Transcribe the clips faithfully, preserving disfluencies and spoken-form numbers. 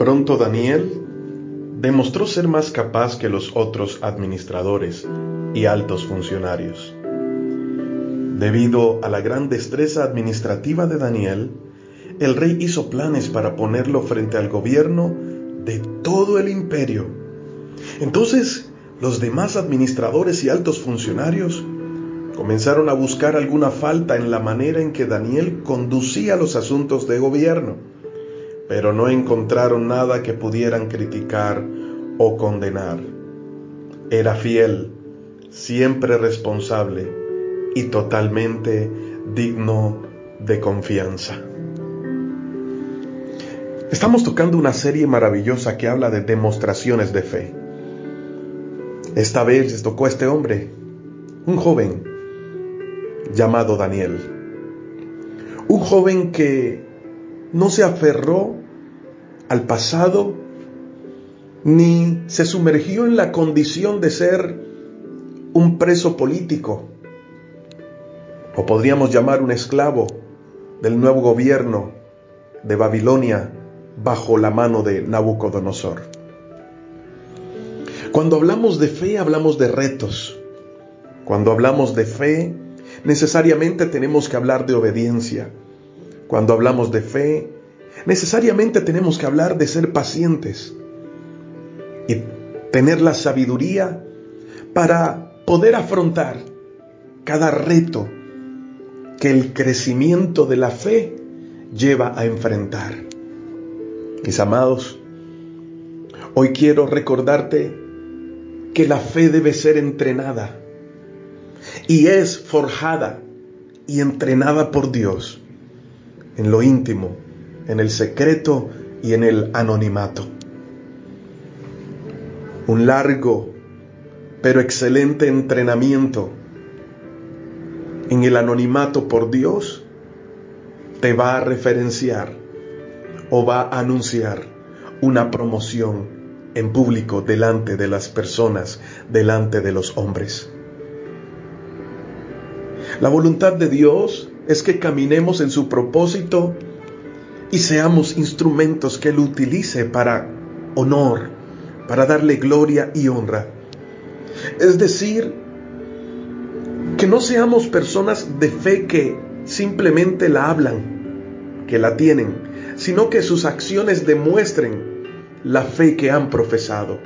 Pronto Daniel demostró ser más capaz que los otros administradores y altos funcionarios. Debido a la gran destreza administrativa de Daniel, el rey hizo planes para ponerlo frente al gobierno de todo el imperio. Entonces, los demás administradores y altos funcionarios comenzaron a buscar alguna falta en la manera en que Daniel conducía los asuntos de gobierno, pero no encontraron nada que pudieran criticar o condenar. Era fiel, siempre responsable y totalmente digno de confianza. Estamos tocando una serie maravillosa que habla de demostraciones de fe. Esta vez les tocó a este hombre, un joven llamado Daniel. Un joven que no se aferró al pasado, ni se sumergió en la condición de ser un preso político, o podríamos llamar un esclavo del nuevo gobierno de Babilonia bajo la mano de Nabucodonosor. Cuando hablamos de fe, hablamos de retos. Cuando hablamos de fe, necesariamente tenemos que hablar de obediencia. Cuando hablamos de fe, necesariamente tenemos que hablar de ser pacientes y tener la sabiduría para poder afrontar cada reto que el crecimiento de la fe lleva a enfrentar. Mis amados, hoy quiero recordarte que la fe debe ser entrenada y es forjada y entrenada por Dios en lo íntimo, en el secreto y en el anonimato. Un largo pero excelente entrenamiento en el anonimato por Dios te va a referenciar o va a anunciar una promoción en público delante de las personas, delante de los hombres. La voluntad de Dios es que caminemos en su propósito y seamos instrumentos que Él utilice para honor, para darle gloria y honra. Es decir, que no seamos personas de fe que simplemente la hablan, que la tienen, sino que sus acciones demuestren la fe que han profesado.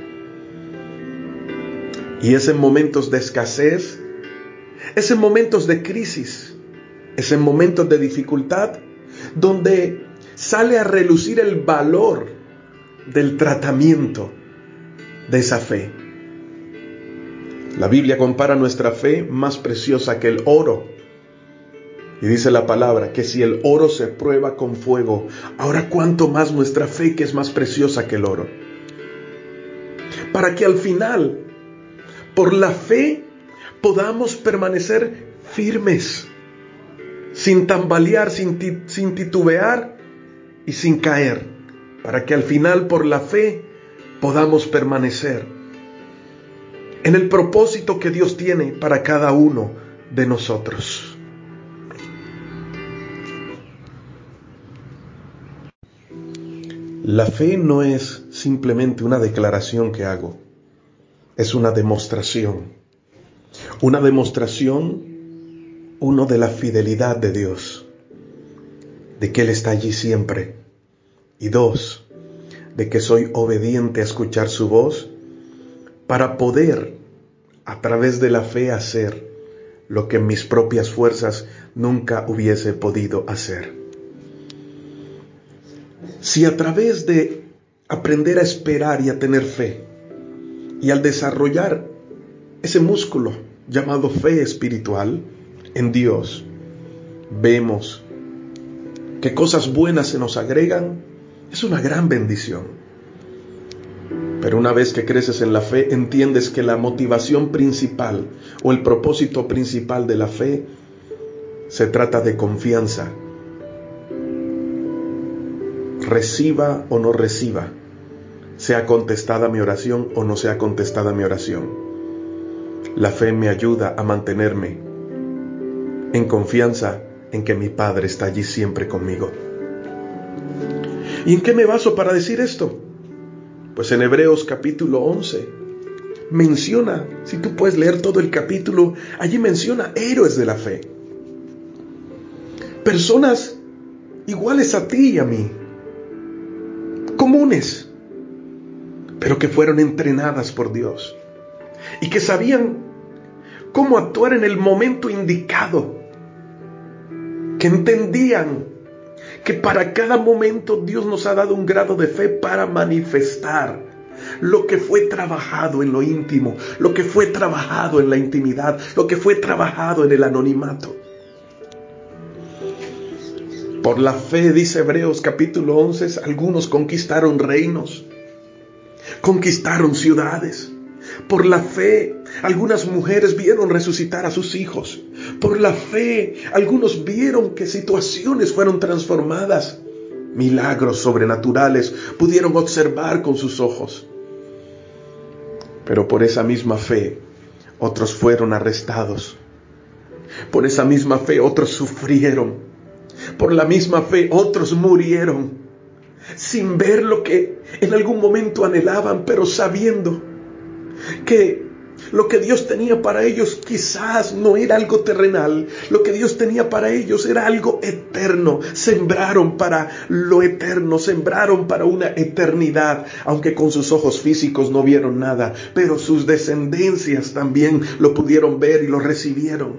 Y es en momentos de escasez, es en momentos de crisis, es en momentos de dificultad, donde sale a relucir el valor del tratamiento de esa fe. La Biblia compara nuestra fe más preciosa que el oro. Y dice la palabra que si el oro se prueba con fuego, ahora cuánto más nuestra fe, que es más preciosa que el oro. Para que al final, por la fe, podamos permanecer firmes, sin tambalear, sin, ti- sin titubear y sin caer. Para que al final, por la fe, podamos permanecer en el propósito que Dios tiene para cada uno de nosotros. La fe no es simplemente una declaración que hago, es una demostración. Una demostración, uno, de la fidelidad de Dios, de que Él está allí siempre. Y dos, de que soy obediente a escuchar su voz para poder, a través de la fe, hacer lo que en mis propias fuerzas nunca hubiese podido hacer. Si a través de aprender a esperar y a tener fe, y al desarrollar ese músculo llamado fe espiritual en Dios, vemos que cosas buenas se nos agregan, es una gran bendición. Pero una vez que creces en la fe, entiendes que la motivación principal o el propósito principal de la fe se trata de confianza. Reciba o no reciba, sea contestada mi oración o no sea contestada mi oración, la fe me ayuda a mantenerme en confianza en que mi Padre está allí siempre conmigo. ¿Y en qué me baso para decir esto? Pues en Hebreos capítulo once menciona, si tú puedes leer todo el capítulo, allí menciona héroes de la fe. Personas iguales a ti y a mí, comunes, pero que fueron entrenadas por Dios y que sabían cómo actuar en el momento indicado, que entendían que para cada momento Dios nos ha dado un grado de fe para manifestar lo que fue trabajado en lo íntimo, lo que fue trabajado en la intimidad, lo que fue trabajado en el anonimato. Por la fe, dice Hebreos capítulo once, algunos conquistaron reinos, conquistaron ciudades. Por la fe, algunas mujeres vieron resucitar a sus hijos. Por la fe, algunos vieron que situaciones fueron transformadas. Milagros sobrenaturales pudieron observar con sus ojos. Pero por esa misma fe, otros fueron arrestados. Por esa misma fe, otros sufrieron. Por la misma fe, otros murieron. Sin ver lo que en algún momento anhelaban, pero sabiendo que lo que Dios tenía para ellos quizás no era algo terrenal. Lo que Dios tenía para ellos era algo eterno. Sembraron para lo eterno, sembraron para una eternidad, aunque con sus ojos físicos no vieron nada, pero sus descendencias también lo pudieron ver y lo recibieron.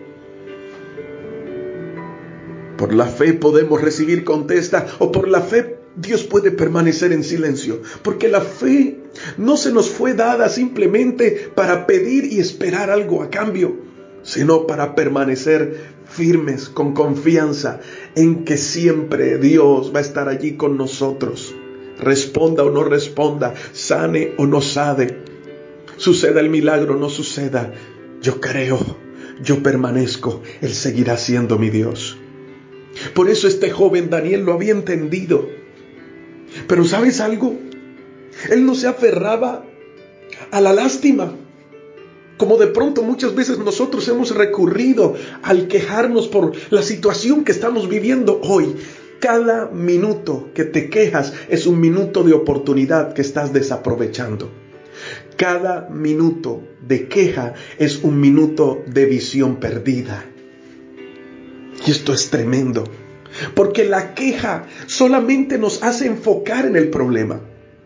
Por la fe podemos recibir contesta, o por la fe Dios puede permanecer en silencio, porque la fe no se nos fue dada simplemente para pedir y esperar algo a cambio, sino para permanecer firmes con confianza en que siempre Dios va a estar allí con nosotros. Responda o no responda, sane o no sane, suceda el milagro o no suceda, yo creo, yo permanezco, Él seguirá siendo mi Dios. Por eso este joven Daniel lo había entendido. Pero ¿sabes algo? Él no se aferraba a la lástima, como de pronto muchas veces nosotros hemos recurrido al quejarnos por la situación que estamos viviendo hoy. Cada minuto que te quejas es un minuto de oportunidad que estás desaprovechando. Cada minuto de queja es un minuto de visión perdida. Y esto es tremendo, porque la queja solamente nos hace enfocar en el problema.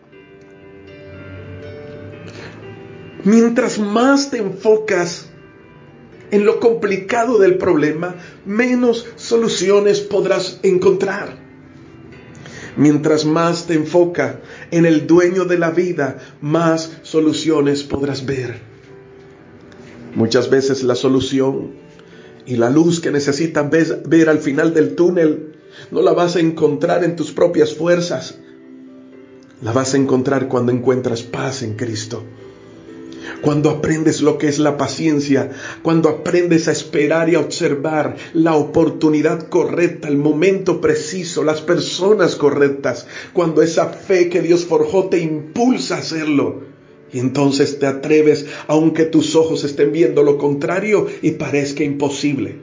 Mientras más te enfocas en lo complicado del problema, menos soluciones podrás encontrar. Mientras más te enfocas en el dueño de la vida, más soluciones podrás ver. Muchas veces la solución y la luz que necesitas ver, ver al final del túnel no la vas a encontrar en tus propias fuerzas. La vas a encontrar cuando encuentras paz en Cristo. Cuando aprendes lo que es la paciencia, cuando aprendes a esperar y a observar la oportunidad correcta, el momento preciso, las personas correctas, cuando esa fe que Dios forjó te impulsa a hacerlo. Y entonces te atreves, aunque tus ojos estén viendo lo contrario y parezca imposible.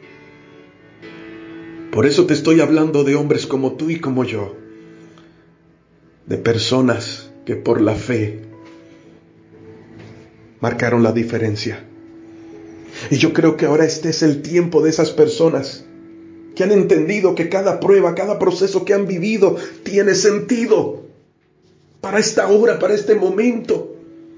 Por eso te estoy hablando de hombres como tú y como yo, de personas que por la fe marcaron la diferencia. Y yo creo que ahora este es el tiempo de esas personas que han entendido que cada prueba, cada proceso que han vivido tiene sentido para esta hora, para este momento.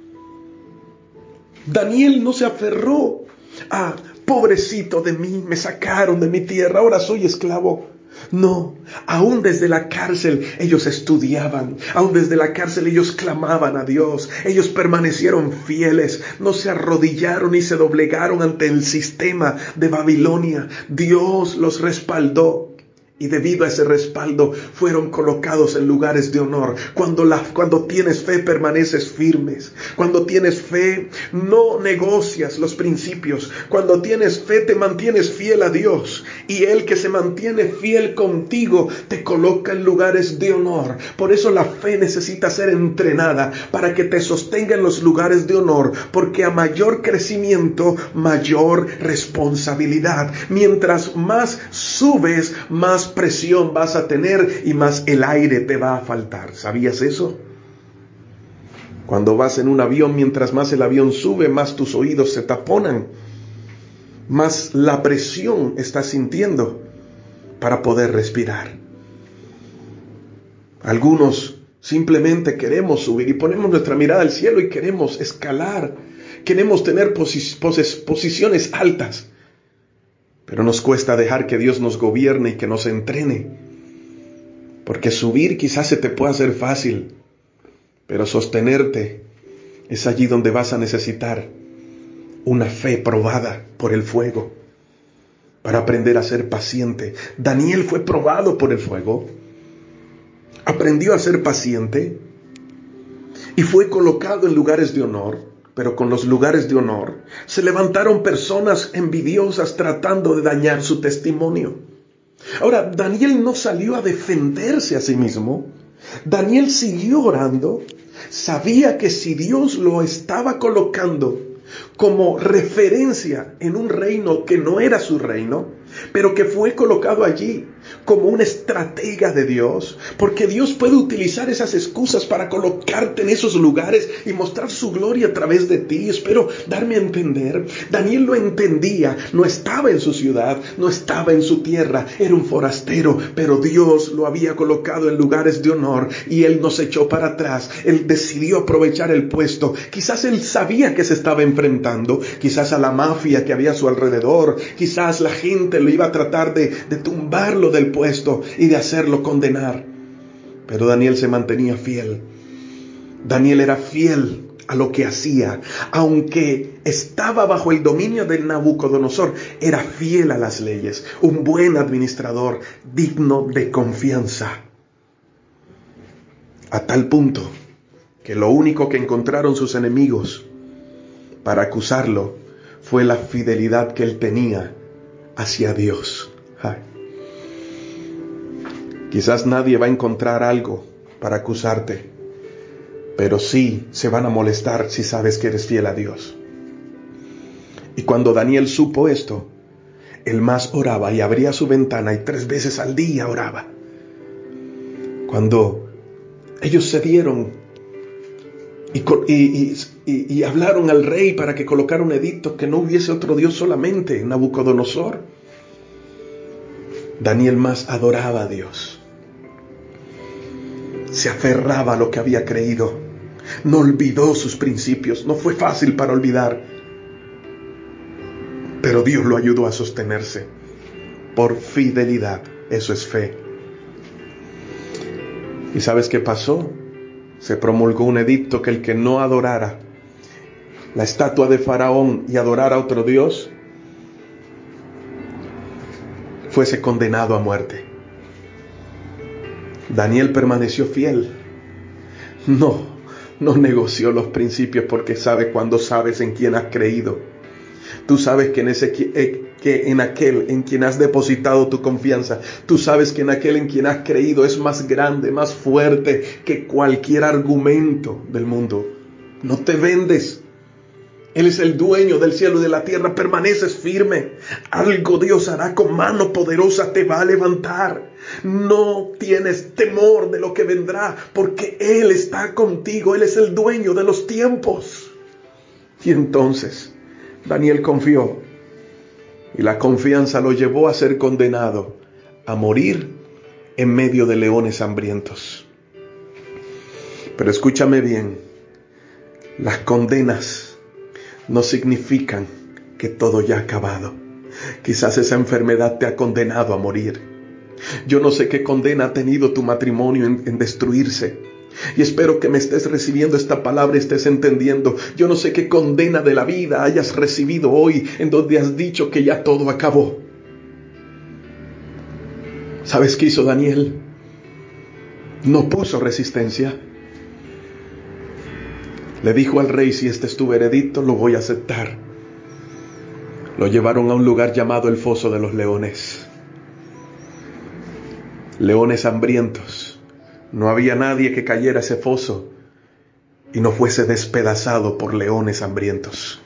Daniel no se aferró a pobrecito de mí, me sacaron de mi tierra, ahora soy esclavo. No, aún desde la cárcel ellos estudiaban, aún desde la cárcel ellos clamaban a Dios, ellos permanecieron fieles, no se arrodillaron ni se doblegaron ante el sistema de Babilonia. Dios los respaldó. Y debido a ese respaldo fueron colocados en lugares de honor. Cuando, la, cuando tienes fe permaneces firmes. Cuando tienes fe no negocias los principios. Cuando tienes fe te mantienes fiel a Dios. Y Él que se mantiene fiel contigo te coloca en lugares de honor. Por eso la fe necesita ser entrenada para que te sostenga en los lugares de honor. Porque a mayor crecimiento, mayor responsabilidad. Mientras más subes, más presión vas a tener y más el aire te va a faltar. ¿Sabías eso? Cuando vas en un avión, mientras más el avión sube, más tus oídos se taponan, más la presión estás sintiendo para poder respirar. Algunos simplemente queremos subir y ponemos nuestra mirada al cielo y queremos escalar, queremos tener posi- poses- posiciones altas, pero nos cuesta dejar que Dios nos gobierne y que nos entrene, porque subir quizás se te pueda hacer fácil, pero sostenerte es allí donde vas a necesitar una fe probada por el fuego para aprender a ser paciente. Daniel fue probado por el fuego, aprendió a ser paciente y fue colocado en lugares de honor, pero con los lugares de honor se levantaron personas envidiosas tratando de dañar su testimonio. Ahora, Daniel no salió a defenderse a sí mismo. Daniel siguió orando. Sabía que si Dios lo estaba colocando como referencia en un reino que no era su reino, pero que fue colocado allí como un estratega de Dios, porque Dios puede utilizar esas excusas para colocarte en esos lugares y mostrar su gloria a través de ti. Espero darme a entender. Daniel lo entendía, no estaba en su ciudad, no estaba en su tierra, era un forastero, pero Dios lo había colocado en lugares de honor y él no se echó para atrás. Él decidió aprovechar el puesto. Quizás él sabía que se estaba enfrentando, quizás a la mafia que había a su alrededor, quizás la gente lo iba a tratar de, de tumbarlo del puesto y de hacerlo condenar. Pero Daniel se mantenía fiel. Daniel era fiel a lo que hacía. Aunque estaba bajo el dominio de Nabucodonosor, era fiel a las leyes. Un buen administrador, digno de confianza. A tal punto que lo único que encontraron sus enemigos para acusarlo fue la fidelidad que él tenía hacia Dios. Ay. Quizás nadie va a encontrar algo para acusarte, pero sí se van a molestar si sabes que eres fiel a Dios. Y cuando Daniel supo esto, él más oraba y abría su ventana y tres veces al día oraba. Cuando ellos se dieron y, y, y, y hablaron al rey para que colocara un edicto que no hubiese otro Dios solamente, Nabucodonosor, Daniel más adoraba a Dios. Se aferraba a lo que había creído. No olvidó sus principios. No fue fácil para olvidar. Pero Dios lo ayudó a sostenerse. Por fidelidad. Eso es fe. ¿Y sabes qué pasó? Se promulgó un edicto que el que no adorara la estatua de Faraón y adorara a otro Dios, fuese condenado a muerte. Daniel permaneció fiel. No, no negoció los principios porque sabe cuando sabes en quién has creído. Tú sabes que en, ese, que en aquel en quien has depositado tu confianza, tú sabes que en aquel en quien has creído es más grande, más fuerte que cualquier argumento del mundo. No te vendes. Él es el dueño del cielo y de la tierra. Permaneces firme. Algo Dios hará con mano poderosa. Te va a levantar. No tienes temor de lo que vendrá, porque Él está contigo. Él es el dueño de los tiempos. Y entonces Daniel confió. Y la confianza lo llevó a ser condenado a morir en medio de leones hambrientos. Pero escúchame bien. Las condenas no significan que todo ya ha acabado. Quizás esa enfermedad te ha condenado a morir. Yo no sé qué condena ha tenido tu matrimonio en, en destruirse. Y espero que me estés recibiendo esta palabra y estés entendiendo. Yo no sé qué condena de la vida hayas recibido hoy en donde has dicho que ya todo acabó. ¿Sabes qué hizo Daniel? No puso resistencia. Le dijo al rey: si este es tu veredicto, lo voy a aceptar. Lo llevaron a un lugar llamado el Foso de los Leones. Leones hambrientos. No había nadie que cayera a ese foso y no fuese despedazado por leones hambrientos.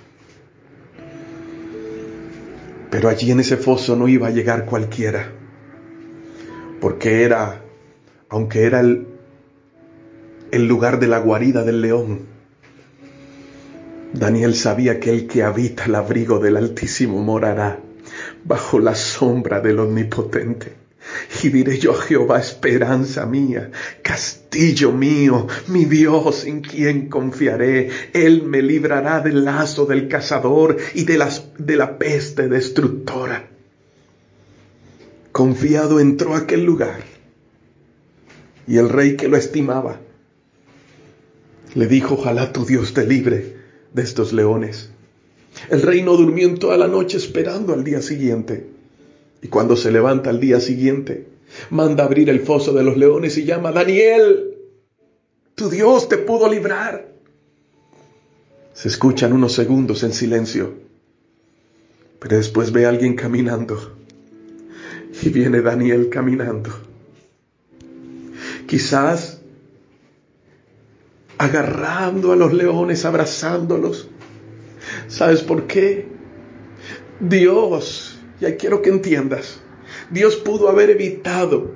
Pero allí en ese foso no iba a llegar cualquiera, porque era, aunque era el, el lugar de la guarida del león, Daniel sabía que el que habita el abrigo del Altísimo morará bajo la sombra del Omnipotente. Y diré yo a Jehová, esperanza mía, castillo mío, mi Dios en quien confiaré. Él me librará del lazo del cazador y de, las, de la peste destructora. Confiado entró a aquel lugar, y el rey, que lo estimaba, le dijo: ojalá tu Dios te libre de estos leones. El rey no durmió en toda la noche esperando al día siguiente. Y cuando se levanta al día siguiente, manda abrir el foso de los leones y llama: Daniel, tu Dios te pudo librar. Se escuchan unos segundos en silencio, pero después ve a alguien caminando. Y viene Daniel caminando. Quizás agarrando a los leones, abrazándolos. ¿Sabes por qué? Dios, ya quiero que entiendas, Dios pudo haber evitado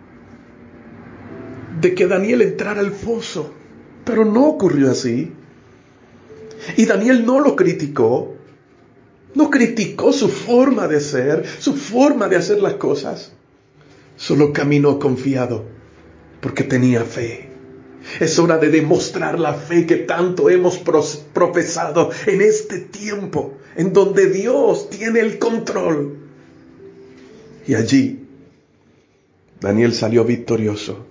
de que Daniel entrara al foso, pero no ocurrió así. Y Daniel no lo criticó, no criticó su forma de ser, su forma de hacer las cosas. Solo caminó confiado, porque tenía fe. Es hora de demostrar la fe que tanto hemos profesado en este tiempo, en donde Dios tiene el control. Y allí, Daniel salió victorioso.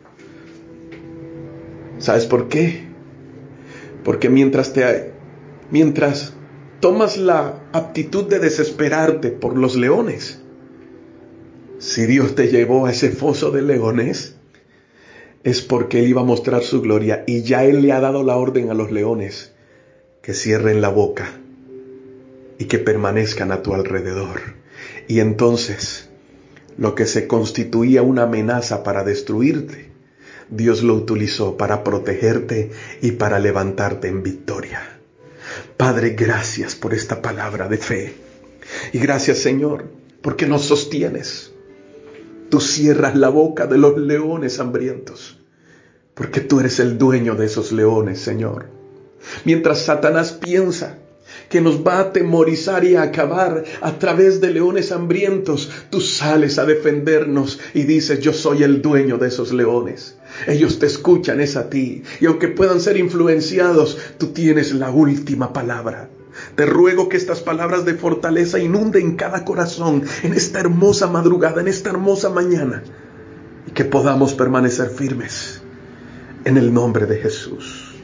¿Sabes por qué? Porque mientras te, mientras tomas la actitud de desesperarte por los leones, si Dios te llevó a ese foso de leones, es porque Él iba a mostrar su gloria, y ya Él le ha dado la orden a los leones que cierren la boca y que permanezcan a tu alrededor. Y entonces, lo que se constituía una amenaza para destruirte, Dios lo utilizó para protegerte y para levantarte en victoria. Padre, gracias por esta palabra de fe. Y gracias, Señor, porque nos sostienes. Tú cierras la boca de los leones hambrientos, porque tú eres el dueño de esos leones, Señor. Mientras Satanás piensa que nos va a atemorizar y a acabar a través de leones hambrientos, tú sales a defendernos y dices: yo soy el dueño de esos leones. Ellos te escuchan, es a ti. Y aunque puedan ser influenciados, tú tienes la última palabra. Te ruego que estas palabras de fortaleza inunden cada corazón en esta hermosa madrugada, en esta hermosa mañana, y que podamos permanecer firmes en el nombre de Jesús.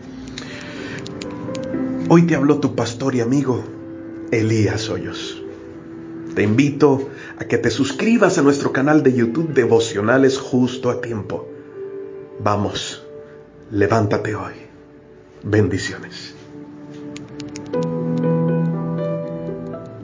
Hoy te habló tu pastor y amigo Elías Hoyos. Te invito a que te suscribas a nuestro canal de YouTube Devocionales Justo a Tiempo. Vamos, levántate hoy. Bendiciones.